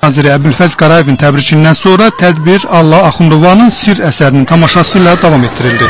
naziri Əbülfəz Qarayevin təbrikindən sonra tədbir Allah Axundovanın Sir əsərinin tamaşası ilə davam etdirildi.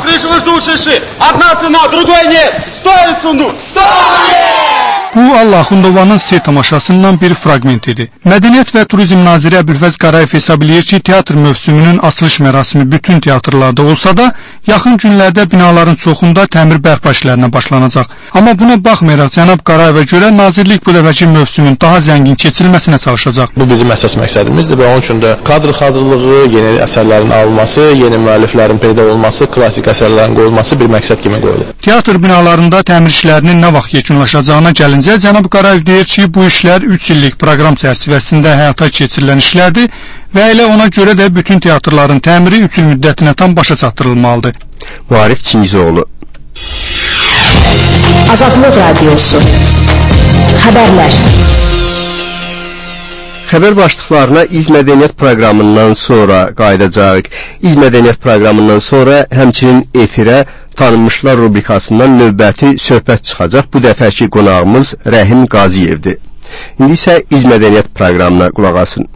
Bu Allah Axundovanın Sir tamaşasından bir fragment idi. Mədəniyyət və Turizm naziri Əbülfəz Qarayev hesab edir ki, teatr mövsümünün açılış mərasimi bütün teatrlarda olsa da, yaxın günlərdə binaların çoxunda təmir bərpa işlərinə başlanacaq. Amma buna baxmayaraq cənab Qarayevə görə nazirlik bu dəfəki mövsümün daha zəngin keçirilməsinə çalışacaq. Bu bizim əsas məqsədimizdir və onun üçün də kadr hazırlığı, yeni əsərlərin alınması, yeni müəlliflərin peyda olması, klassik əsərlərin qoyulması bir məqsəd kimi qoyulur. Teatr binalarında təmir işlərinin nə vaxt yekunlaşacağına gəlincə, cənab Qarayev deyir ki, bu işlər 3 illik proqram çərçivəsində həyata keçirilən işlərdir və elə ona görə də bütün teatrların təmiri 3 il müddətinə tam başa çatdırılmalıdır. Arif Çingizoğlu. Azadlıq Radiosu. Xəbərlər. Xəbər başlıqlarına İz Mədəniyyət proqramından sonra qayıdacaq. İz Mədəniyyət proqramından sonra həmçinin efirə Tanınmışlar rubrikasından növbəti söhbət çıxacaq. Bu dəfəki qonağımız Rəhim Qaziyevdir. İndi isə İz Mədəniyyət proqramına qulaq asın.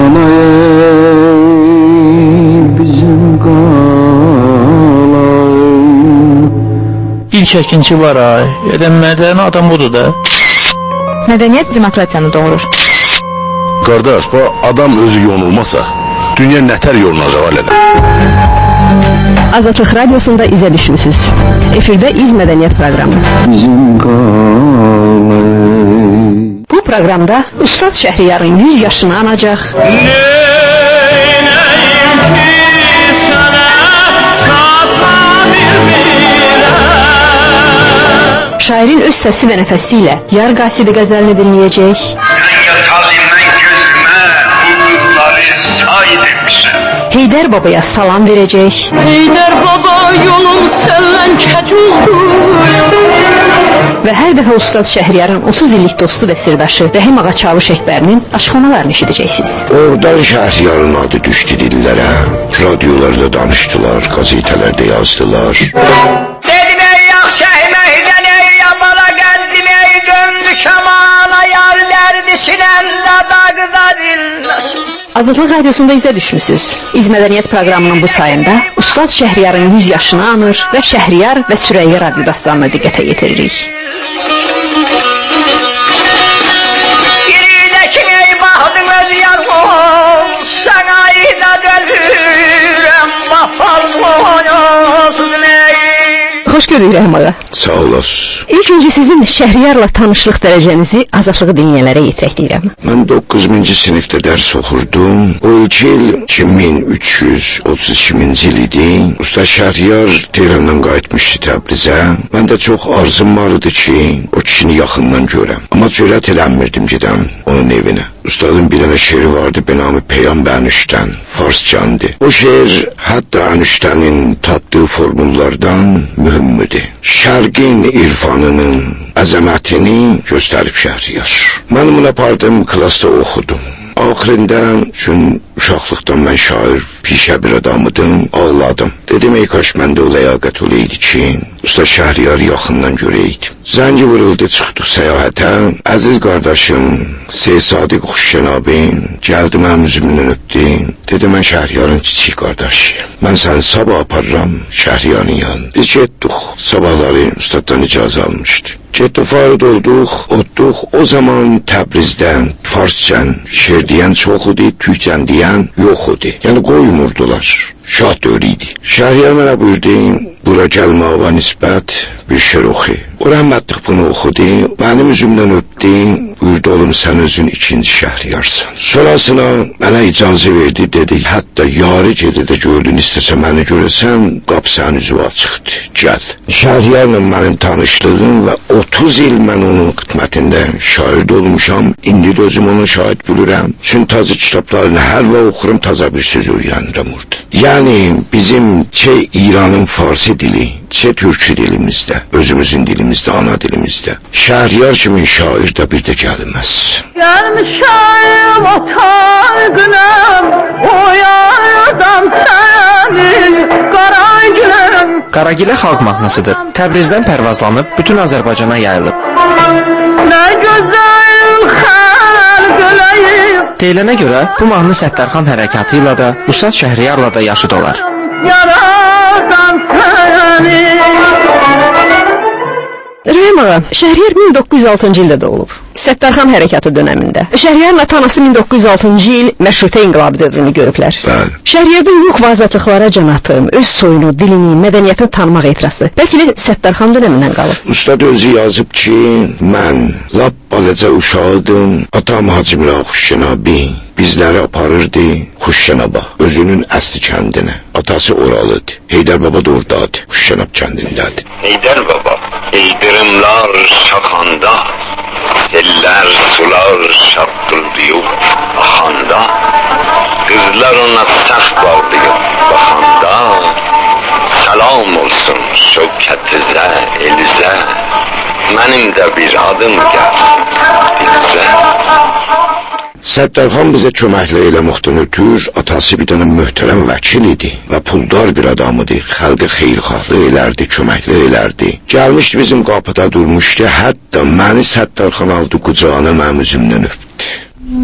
İlk əkinçi var ay. Mədəni adam budur da. Mədəniyyət demokratiyanı doğurur. Qardaş, bu adam özü yonulmasa, dünya nətər yolunacaq alədə? Azadlıq Radiosunda izə düşmüsünüz. Efirdə İz Mədəniyyət proqramı. Bu proqramda Ustad Şəhriyarın 100 yaşını anacaq. Şairin öz səsi və nəfəsi ilə Yar Qasidi qəzəlini dinləyəcək. Heydər Babaya salam verəcək. Heydər Baba yolun səllən kəculdur. Və hər dəfə Ustad Şəhriyarın 30 illik dostu və sirdaşı Rəhim Ağa Çavuş Əkbərinin açıqlamalarını eşidəcəksiniz. Oradan Şəhriyarın adı düşdü dillərə. Radiolarda danışdılar, gazetələrdə yazdılar. Dedim ey yaxşı əyməkdən ey yamala gəldim ey döndü şamana yar dərdi sinəmdə dağda dilləsin. Azadlıq Radiosunda izə düşmüsünüz. İz Mədəniyyət proqramının bu sayında Ustad Şəhriyarın 100 yaşını anır və Şəhriyar və Sürəyya radio dastanına diqqətə yetiririk. Biridəkin ey baxdım öz yazım, sən ayda dölürəm, vafal olsun ey. Xoş gördük Rəhim Ağa. Sağ olasın. İlk öncə sizin Şəhriyarla tanışlıq dərəcənizi azadlığı dinləyənlərə yetirək deyirəm. Mən 9-cu sinifdə dərs oxurdum. O ilk il 2332-ci il idi. Usta Şəhriyar Tehrandan qayıtmışdı Təbrizə. Mən də çox arzum var idi ki, o kişini yaxından görəm. Amma cürət eləmirdim gedəm onun evinə. Ustadın bir dənə şeiri vardı, benamı Peyam Bənüşdən, Farscandı. O şeir hətta Ənüşdənin tatdığı formullardan mühümmidir. Şərqin irfanının əzəmətini göstərib Şəhriyar. Mən bunu apardım, klasda oxudum. Axırında, çünki uşaqlıqdan mən şair, pişə bir adamıdım, ağladım. Dedim, ey kaş məndə o ləyaqət olaydı ki, Usta Şəhriyar yaxından görəydim. Zəngi vuruldu, çıxdıq səyahətə. Əziz qardaşım, Sadiq Xuşşənabin, gəldi mənim üzümdən öpdü. Dedim, mən Şəhriyarın kiçik qardaşıyım. Mən səni sabah aparıram Şəhriyarın yanına. Biz getdik, sabahları ustaddan icazə almışdı. Getdik, farid olduq, otduq. O zaman Təbrizdən Farscan şeir deyən çox idi, Türkçən deyən yox idi. Yəni qoymurdular. Şah dövrüydü. Şəhriyar mənə buyurdu, bura gəlməyə nisbət bir şeir oxu. O rəhmətlik bunu oxudu, mənim üzümdən öpdü, buyurdu oğlum sən özün ikinci Şəhriyarsan. Sonrasına mənə icazə verdi, dedi, hətta yarı gecədə gördün, istəsə məni görəsən, qapı sənin üzvü açıqdır, gəl. Şəhriyarla mənim tanışlığım və 30 il mən onun xidmətində şair olmuşam, indi də özüm ona şahid bilirəm. Çünki taze kitablarını hər və oxurum, taza bir söz öyrənirəm orada. Yəni bizim İranın Farsi dili, Türkçü dilimizdə, özümüzün dilimizdə, ana dilimizdə. Şəhriyar kimin şair də bir də gəlməz. Gəlmişəm otağınam, o yardan sənin Qaragiləm. Qaragilə xalq mahnısıdır. Təbrizdən pərvazlanıb bütün Azərbaycana yayılıb. Nə gözəl xəlq eləyib. Deyilənə görə bu mahnı Səttarxan hərəkatı ilə də, Ustad Şəhriyarla da yaşıd olar. Yaradan səni. Rəhim ağa, Şəhriyar 1906-cı ildə doğulub. Səttarxan hərəkatı dönəmində. Şəhriyarla tanası 1906-cı il məşrutə inqilabı dövrünü görüblər. Bəli. Şəhriyarda hüquq və azadlıqlara can atım, öz soyunu, dilini, mədəniyyətini tanımaq ehtirası. Bəlkə də Səttarxan dönəmindən qalıb. Ustad özü yazıb ki, mən lap balaca uşaqdım, atam Hacı Mira Xuşşənabi bizləri aparırdı Xuşşənaba, özünün əsli kəndinə. Atası oralıdır. Heydər baba da oradadır, Xuşşənab kəndindədir. Heydər baba, ildırımlar şaxanda, eller sular şaqqıldıyıb axanda, qızlar ona səx bağlayıb baxanda, salam olsun şövkətizə, elizə, mənim də bir adım gəlsin dilizə. Səttarxan bizə köməklə eləməkdən ötür, atası bir dənə möhtərəm vəkil idi və puldar bir adamıdır. Xalqa xeyirxahlıq elərdi, köməklə elərdi. Gəlmişdi bizim qapıda durmuşdu, hətta məni Səttarxan aldı qucağına, mənim üzümdən öpdü.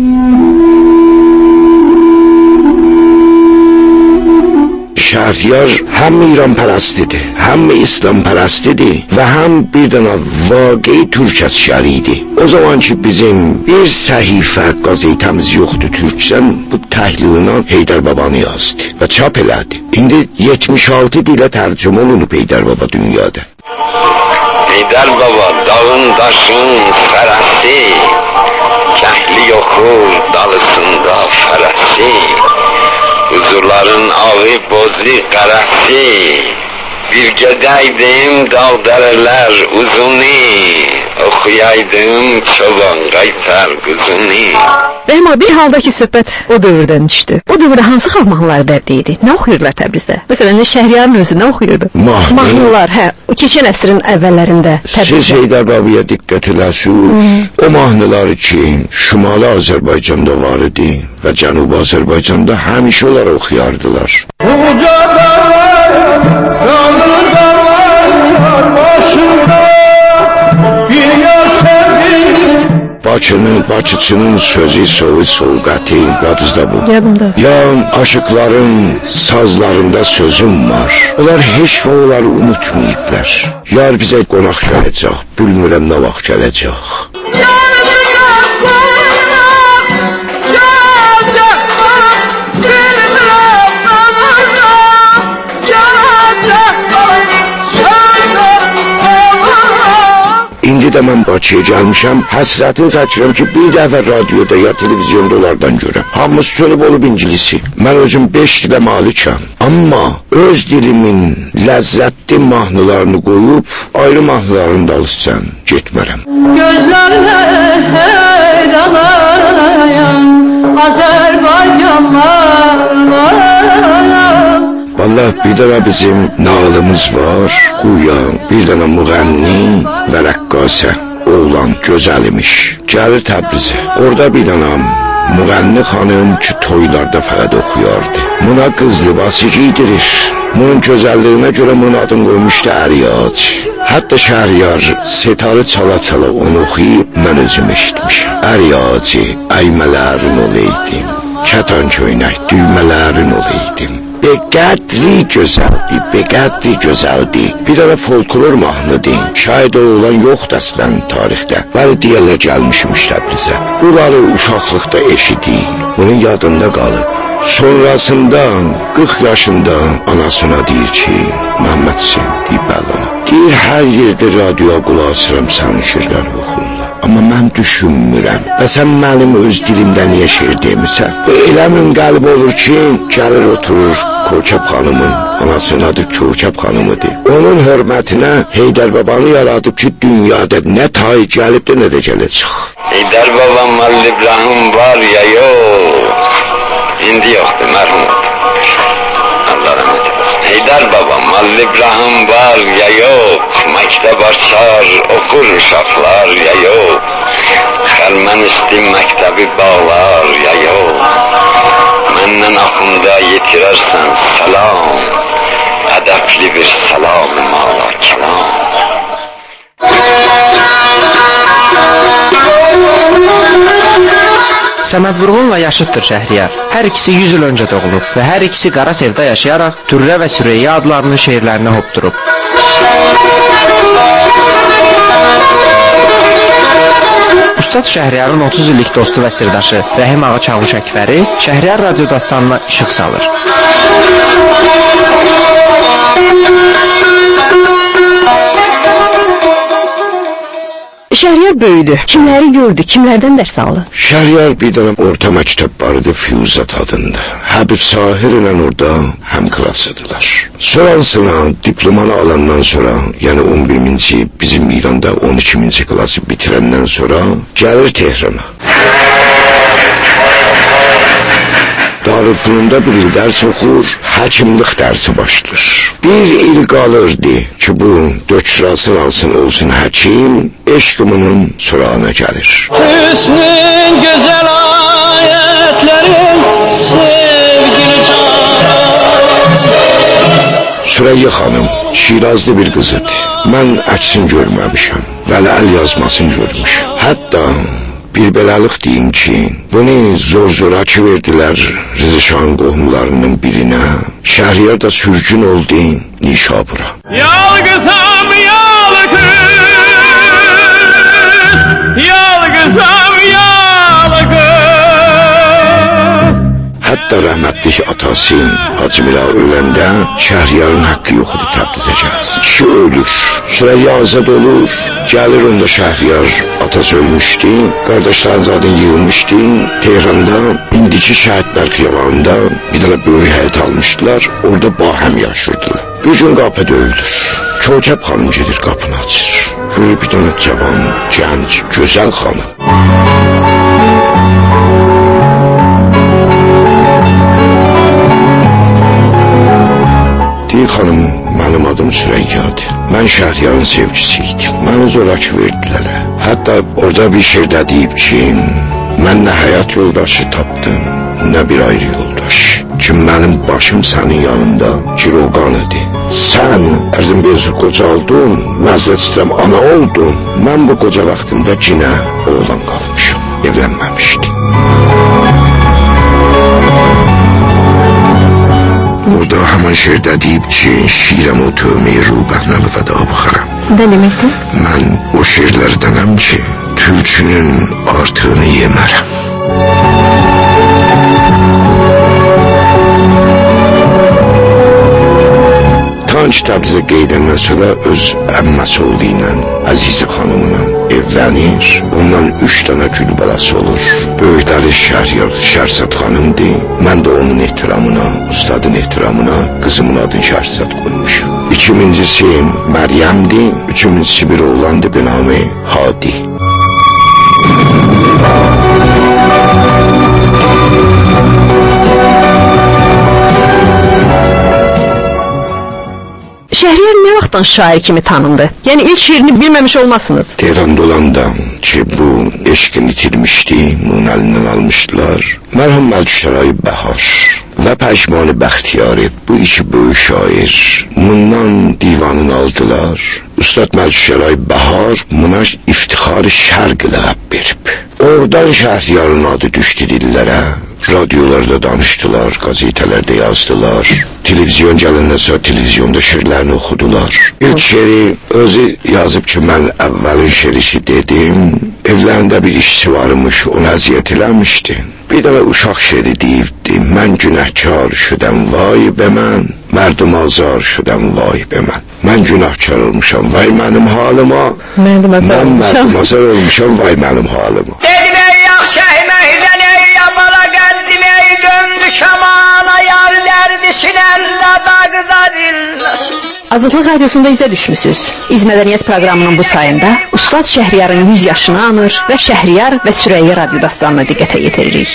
Şəhriyar həm İran pərəstidir, həm İslam pərəstidir və həm bir dənə vaqi türk əsgəri idi. O zaman ki bizim bir səhifə qazetəmiz yoxdur türkçən, bu təhlilini Heydər babanı yazdı və çap elədi. İndi 76 dilə tərcümə olunub Heydər baba dünyada. Heydər baba dağın daşın fərəsi, kəhli yoxur dalısında fərəsi, huzurların ağı bozu qərəsi, bir gedəydim dağ dərələr uzuni, oxuyaydım çoban qaytar quzuni. Rəhim ağa, bir halda ki söhbət o dövrdən düşdü. O dövrdə hansı xalq mahnıları dərdiydi? Nə oxuyurdular Təbrizdə? Məsələn, Şəhriyarın özü nə oxuyurdu? Mahnılar, hə, o keçən əsrin əvvəllərində Təbrizdə. Siz Heydər babaya diqqət eləsiniz, o mahnıları ki, Şimali Azərbaycanda var idi və Cənubi Azərbaycanda həmişə onlar oxuyardılar. Bakıçının sözü, soğu, soğuqəti, yadınızda bu. Yadımda. Yan aşıqların sazlarında sözüm var. Onlar heç və onları unutmayıblar. Yar bizə qonaq gələcək, bilmirəm nə vaxt gələcək. İndi də mən Bakıya gəlmişəm, həsrətini çəkirəm ki, bir dəfə radioda ya televizyonda onlardan görəm. Hamı sönüb olub İngilisi. Mən özüm 5 dilə malikəm. Amma öz dilimin ləzzətli mahnılarını qoyub, ayrı mahnılarını da alırsan, getmərəm. Gözlərlə heyranayam, Azərbaycan var. Vallahi bir dənə bizim nağılımız var, Quyan, bir dənə müğənni və rəqqasə, oğlan gözəl imiş. Gəlir Təbrizə, orada bir dənə müğənni xanım ki, toylarda fəqət oxuyardı. Buna qız libası giydirir. Bunun gözəlliyinə görə bunun adını qoymuşdu Əriyac. Hətta Şəhriyar setarı çala-çala onu oxuyub, mən özüm eşitmişim. Əriyaci, əymələrin olaydım, kətan köynək düymələrin olaydım. Beqədri gözəldi. Bir dənə folklor mahnıdır. Şayad o olan yoxdur əslən tarixdə. Bəli deyərlər gəlmişmiş Təbrizə. Bunları uşaqlıqda eşidi, bunun yadında qalıb. Sonrasında 40 yaşında anasına deyir ki, Məhəmməd Hüseyn deyib bəlana. Deyir, hər yerdə radioya qulaq asıram, sənin şirlər oxurlar. Amma mən düşünmürəm. Və sən mənim öz dilimdə niyə şeir demisən? Elə münqəlib olur ki, gəlir oturur Kökəb xanımın, anasının adı Kökəb xanımıdır. Onun hörmətinə Heydər babanı yaradıb ki, dünyada nə tay gəlib də nə də gələcək. Heydər babam Malil İbrahim var ya yox, indi yoxdur, mərhum oldu. Allah rəhmət eləsin. Heydər babam Malil İbrahim var ya yox, məktəb açar, okur uşaqlar ya yox, xəlmən üstü məktəbi bağlar ya yox, məndən axında yetirərsən salam, ədəbli bir salam mala kəlam. Səməd Vurğunla yaşıddır Şəhriyar. Hər ikisi 100 il öncə doğulub və hər ikisi Qara Sevda yaşayaraq Türrə və Süreyya adlarının şeirlərinə hopdurub. Ustad Şəhriyarın 30 illik dostu və sirdaşı Rəhim Ağa Çavuş Əkbəri Şəhriyar radyo dastanına işıq salır. Şəhriyar böyüdü. Kimləri gördü, kimlərdən dərs aldı? Şəhriyar bir dənə orta məktəb vardı Füyuzat adında. Həbib Sahir ilə orada həm klasıdılar. Sonrasına diplomanı alandan sonra, yəni 11-ci, bizim İranda 12-ci klası bitirəndən sonra gəlir Tehrana. Darülfünunda bir il dərs oxur, həkimlik dərsi başlar. Bir il qalırdı ki, bu dökürasın alsın olsun həkim, eşqımının surağına gəlir. Hüsnün gözəl ayətlərin sevgili canım. Süreyya xanım Şirazlı bir qızıdır. Mən əksin görməmişəm, vəli əl yazmasını görmüşəm. Hətta bir beləlik deyim ki, bunu zor-zoraki verdilər Rızışan qohumlarının birinə. Şəhriyar da sürgün oldu Nişabura. Yalqızam, yalqız, yalqızam, yalqız. Hətta rəhmətlik atası Hacı Mira öləndə Şəhriyarın haqqı yoxudur Təbrizə gəlsin. Kişi ölür, Süreyya azad olur, gəlir onda Şəhriyar atası ölmüşdü, qardaşların zaten yığılmışdı. Tehranda indiki şəhidlər xiyabanında bir dənə böyük həyət almışdılar, orada bahəm yaşırdılar. Bir gün qapı döyülür, Kökəb xanım gedir qapını açır. Görür bir dənə cavan, gənc, gözəl xanım. Deyir xanım, mənim adım Süreyyadır. Mən Şəhriyarın sevgisiydim. Məni zoraki verdilər. Hətta orada bir şirdə deyib ki, mən nə həyat yoldaşı tapdım, nə bir ayrı yoldaş. Ki mənim başım sənin yanında Ciroqan idi. Sən ərzim bir qocaldın, məzrət istəyəm ana oldun. Mən bu qoca vaxtında cinə oğlan qalmışım, evlənməmişdim. Orada həman şirdə deyib ki, şirəm o tövməyi rubəhməli vəda baxaram. Nə deməkdir? Mən o şirlərdənəm ki, tülkünün artığını yemərəm. Tanç Təbrizə qeydəndən sonra öz əmməsi oğlu ilə Əzizə xanımla evlənir. Ondan 3 dənə gül balası olur. Böyükləri Şəhriyar Şərsət xanımdır. Mən də onun ehtiramına, ustadın ehtiramına qızımın adını Şərsət qoymuşum. İkincisi Məryəmdir. Üçüncüsü bir oğlandır, benamı Hadi. Şəhriyar nə vaxtdan şair kimi tanındı? Yəni ilk şiirini bilməmiş olmasınız. Tehranda olanda ki, bu eşqini itirmişdi, bunun əlindən almışdılar. Mərhum Məlikşəray Bəhar və Pəşmani Bəxtiyari, bu iki böyük şair, bundan divanını aldılar. Ustad Məlikşəray Bəhar buna İftixar-ı Şərq ləqəb verib. Oradan Şəhriyarın adı düşdü dillərə. Radyolarda danışdılar, gazetelərdə yazdılar. Televizyon gələndən sonra televizyonda şiirlərini oxudular. İlk şiiri özü yazıb ki, mən əvvəlin şiirisi dedim. Evlərində bir işçi varmış, onu əziyyət eləmişdi. Bir dənə uşaq şiiri deyibdi. Mən günahkar şüdəm, vay be mən. Mərdum azar şüdəm, vay be mən. Mən günahkar olmuşam, vay mənim halıma. Mən mərdum azar olmuşam, vay mənim halıma. Dedim ey yaxşı əyməkdən ey yabala qəddim ey döndü kamana yar dərdi sinəmdə dağda dilləsin. Azadlıq Radiosunda izə düşmüsünüz. İz Mədəniyyət proqramının bu sayında Ustad Şəhriyarın 100 yaşını anır və Şəhriyar və Süreyya radyo dastanına diqqətə yetiririk.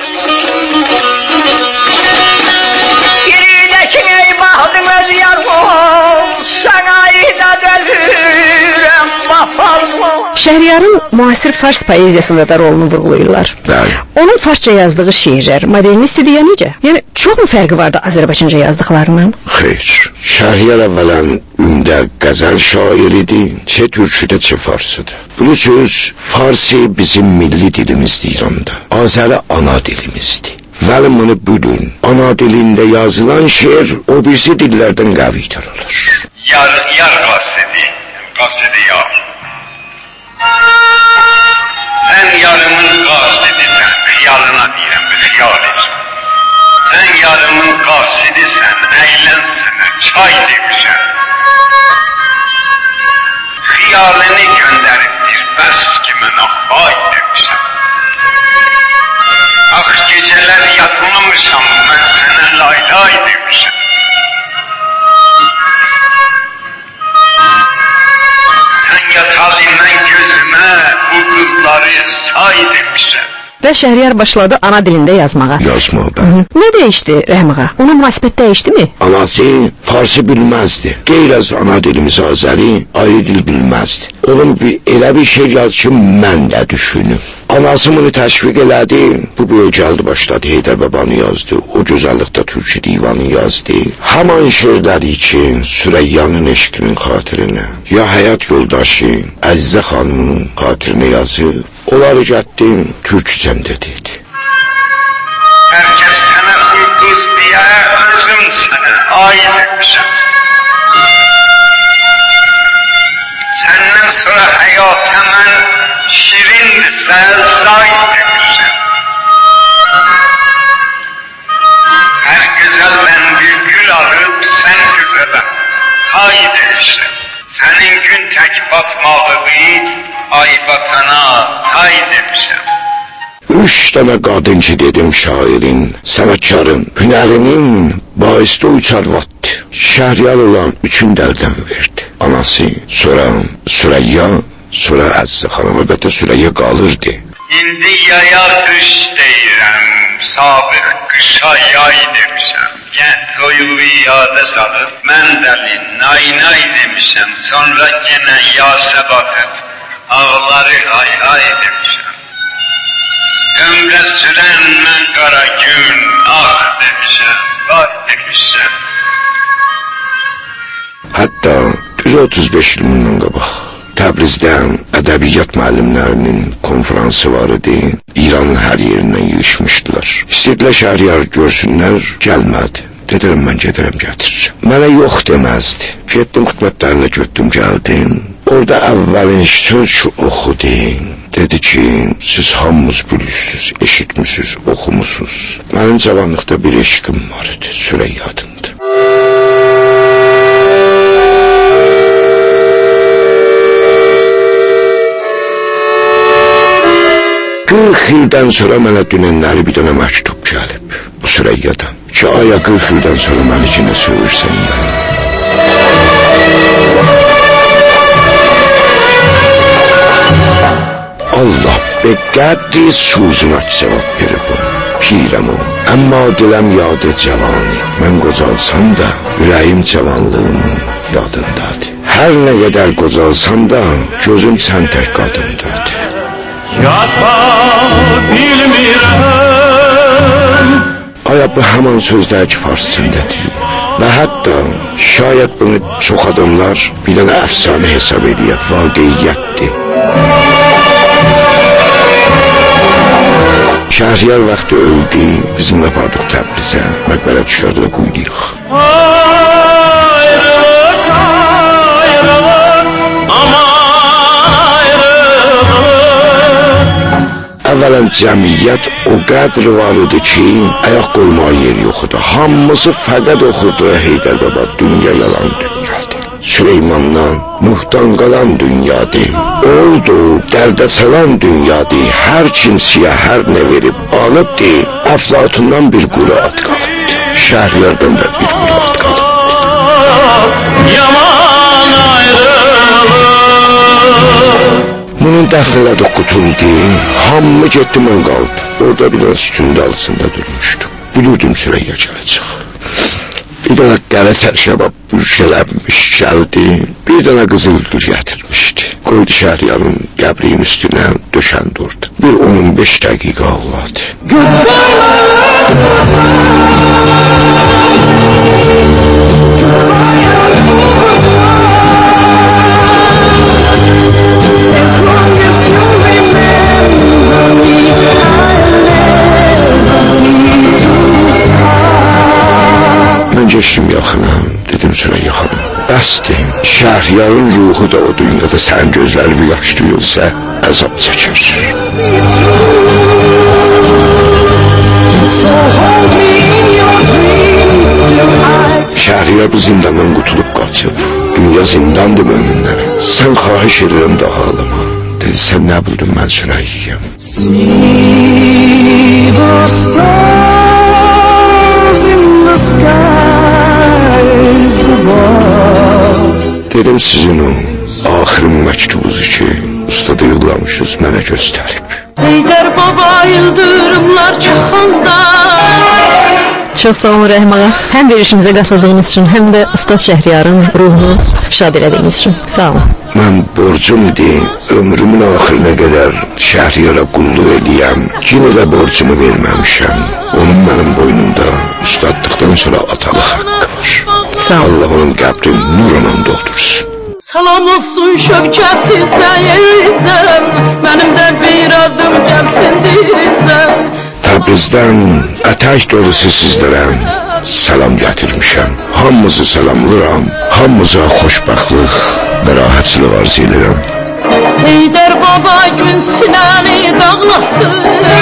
Biridəkin ey baxdım öz yarım, sənayda dölürəm vafalım. Şəhriyarın müasir fars poeziyasında da rolunu vurğulayırlar. Bəli. Onun farsça yazdığı şeirlər modernist idi ya necə? Yəni çox mu fərqi vardı Azərbaycanca yazdıqlarından? Xeyr. Şəhriyar əvvələn ümdə qəzəl şairidir, çə türküdə, çə farsıdır. Bilirsiniz, Farsi bizim milli dilimizdir İranda. Azəri ana dilimizdir. Vəlim bunu bugün ana dilində yazılan şeir o birisi dillərdən qəvidir olur. Yar qasidi yar. Sən yarımın qasidisən, xiyalına deyirəm, xiyal et. Sən yarımın qasidisən, əylənsənə, çay demişəm. Xiyalini göndəribdir, bəs ki mənə hay demişəm. Ax gecələr yatmamışam, mən sənə lay demişəm. Sən yatalı mən gözümə, bu qızları say demişəm. Və Şəhriyar başladı ana dilində yazmağa. Yazmağa, bəli. Nə dəyişdi Rəhmağa? Onun münasibət dəyişdi mi? Anası Farsı bilməzdi. Qeyr az ana dilimiz Azəri ayrı dil bilməzdi. Onun elə bir şey yaz ki, mən də düşünüm. Anası bunu təşviq elədi. Bu böyük gəldi başladı. Heydər Babanı yazdı. O gözəllikdə Türkü divanı yazdı. Haman şeirləri için Süreyyanın eşqinin xatirinə, ya həyat yoldaşı Əzizə xanımın xatirinə yazıb, onları gətdim Türkçəmdə dedi. Hər kəs sənə ulduz deyə, özüm sənə ay demişəm. Səndən sonra həyata mən şirindirsə zay demişəm. Hər gözəldən bir gül alıb sən gözələ hay demişəm. Sənin gün tək batmağı ay batana hay demişəm. 3 dənə qadın ki dedim şairin, sənətkarın, hünərinin baisdə uçar vatdı. Şəhriyar olan 3-ün dəldən verdi. Anası, sonra Süreyya, sonra Əzizə xanım, əlbəttə Süreyya qalırdı. İndi yaya qış deyirəm, sabiq qışa yay demişəm. Gəh toyuğu yada salıb, mən dəli nay demişəm. Sonra yenə yasa baxıb, ağları hay demişəm. Ömrə sürən mən qara gün, ah demişəm, vay demişəm. Hətta düz 35 il bundan qabaq Təbrizdə ədəbiyyat müəllimlərinin konferansı var idi. İranın hər yerindən yığışmışdılar. İstədilər Şəhriyar görsünlər, gəlmədi. Dedim, mən gedərəm, gətirirəm. Mənə yox deməzdi. Getdim, xidmətlərinə götdüm, gəldim. Orada əvvəlin söz oxudu. Dedi ki, siz hamınız bilirsiniz, eşitmişsiniz, oxumusunuz. Mənim cavanlıqda bir eşqim var idi, Süreyya adında. 40 ildən sonra mənə dünənləri bir dənə məktub gəlib bu Süreyyadan ki, aya 40 ildən sonra məni kinə söyürsən ya. Allah be qədri suzuna cavab verib o, pirəm o. Əmma diləm yadı cavani, mən qocalsam da ürəyim cavanlığının yadındadır. Hər nə qədər qocalsam da gözüm sən tək qadındadır. Yata bilmirəm. Aya bu həman sözdəki farsçındadır. Və hətta şayət bunu çox adamlar bir dənə əfsanə hesab edir, vaqiyyətdir. Şəhriyar vaxtı öldü, bizim apardıq Təbrizə, məqbərə düşərdə qoyduruq. Ayrılık, ayrılık, aman ayrılık. Əvvələn cəmiyyət o qədr var idi ki, ayaq qoymağa yer yox idi. Hamısı fəqət oxudu, Heydər Baba, dünya yalan dünyadır. Süleymandan, Nuhdan qalan dünyadır. Oldu, dərdə salan dünyadır. Hər kimsiyə hər nə verib alıbdır. Əflatundan bir quru at qalıbdır. Şəhriyardan da bir quru at qalıbdır. Yaman ayrılık. Bunun dəxlədə qutuldu, hamı getdi, mən qaldı. Orada bir dənə sütün dalısında durmuşdum. Bilirdim Süreyya gələcək. Bir dənə qələ sərşəbab bürşələnmiş gəldi, bir dənə qızıl gül gətirmişdi. Qoydu Şəhriyarın qəbrinin üstünə döşəndi orada. Bir 15 dəqiqə ağladı. Mən geçdim yaxına, dedim Süreyya xanım, bəsdir. Şəhriyarın ruhu da o dünyada sən gözlərini yaşlayırsa, əzab çəkir. Şəhriyar bu zindandan qutulub qaçıb. Dünya zindandır möminlərə. Sən xahiş edirəm daha ağlama. Dedi, sən nə bildin mən Süreyyəyəm. See the stars in the skies above. Dedim sizin o axırın məktubunuzu ki, ustada yollamışız, mənə göstərib. Heydər baba yıldırımlar çaxanda. Çox sağ olun Rəhim ağa. Həm verişimizə qatıldığınız üçün, həm də Ustad Şəhriyarın ruhunu şad elədiyiniz üçün. Sağ olun. Mən borcumdur, ömrümün axırına qədər Şəhriyara qulluq edəyəm. Yenə də borcumu verməmişəm. Onun mənim boynumda ustadlıqdan sonra atalıq haqqı var. Sağ olun. Allah onun qəbrini nurla doldursun. Salam olsun şövkəti zəyizən, mənim də bir adım gəlsin dizən. Təbrizdən ətək dolusu sizlərə salam gətirmişəm. Hamınızı salamlıram, hamınıza xoşbəxtlıq və rahatçılıq arzu edirəm. Heydər baba gün sinəni dağlasın.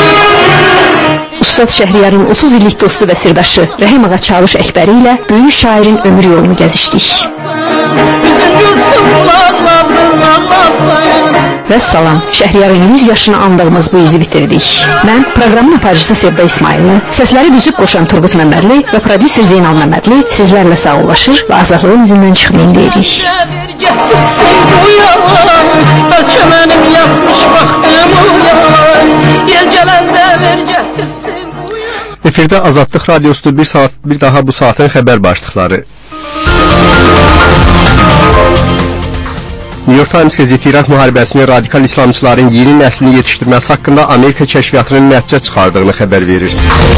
Ustad Şəhriyarın 30 illik dostu və sirdaşı Rəhim ağa Çavuş Əkbəri ilə böyük şairin ömür yolunu gəzişdik. Bizim gülsün ağlasın. Və salam, Şəhriyarın 100 yaşını andığımız bu izi bitirdik. Mən proqramın aparıcısı Sevda İsmailli, səsləri düzüb qoşan Turqut Məmmədli və prodüser Zeynal Məmmədli sizlərlə sağollaşır və azadlığın izindən çıxmayın deyirik. Getirsin bu yalan, bəlkə mənim yatmış vaxtım uyan. Yer gələndə ver getirsin bu yalan. Efirdə Azadlıq Radiosu bir daha bu saatin xəbər başlıqları. New York Times qəzeti İraq müharibəsini radikal İslamçıların yeni nəslini yetişdirməsi haqqında Amerika kəşfiyyatının nəticə çıxardığını xəbər verir.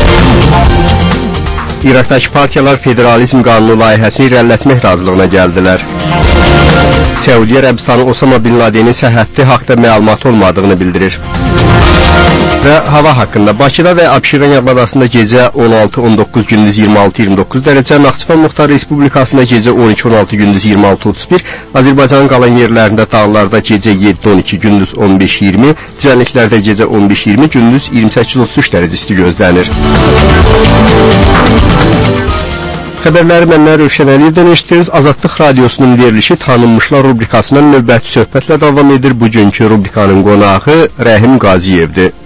İraqdakı partiyalar federalizm qanunu layihəsini irəlilətmək razılığına gəldilər. Səudiyyə Ərəbistanı Osama Bin Ladenin səhhəti haqda məlumat olmadığını bildirir. Və hava haqqında Bakıda və Abşeron yarımadasında gecə 16-19 gündüz 26-29 dərəcə, Naxçıvan Muxtar Respublikasında gecə 12-16 gündüz 26-31, Azərbaycanın qalan yerlərində dağlarda gecə 7-12 gündüz 15-20, düzənliklərdə gecə 15-20 gündüz 28-33 dərəcə isti gözlənir. Xəbərləri məndən Rövşən Əliyevdən eşitdiniz. Azadlıq Radiosunun verilişi tanınmışlar rubrikasının növbəti söhbətlə davam edir. Bugünkü rubrikanın qonağı Rəhim Qaziyevdir.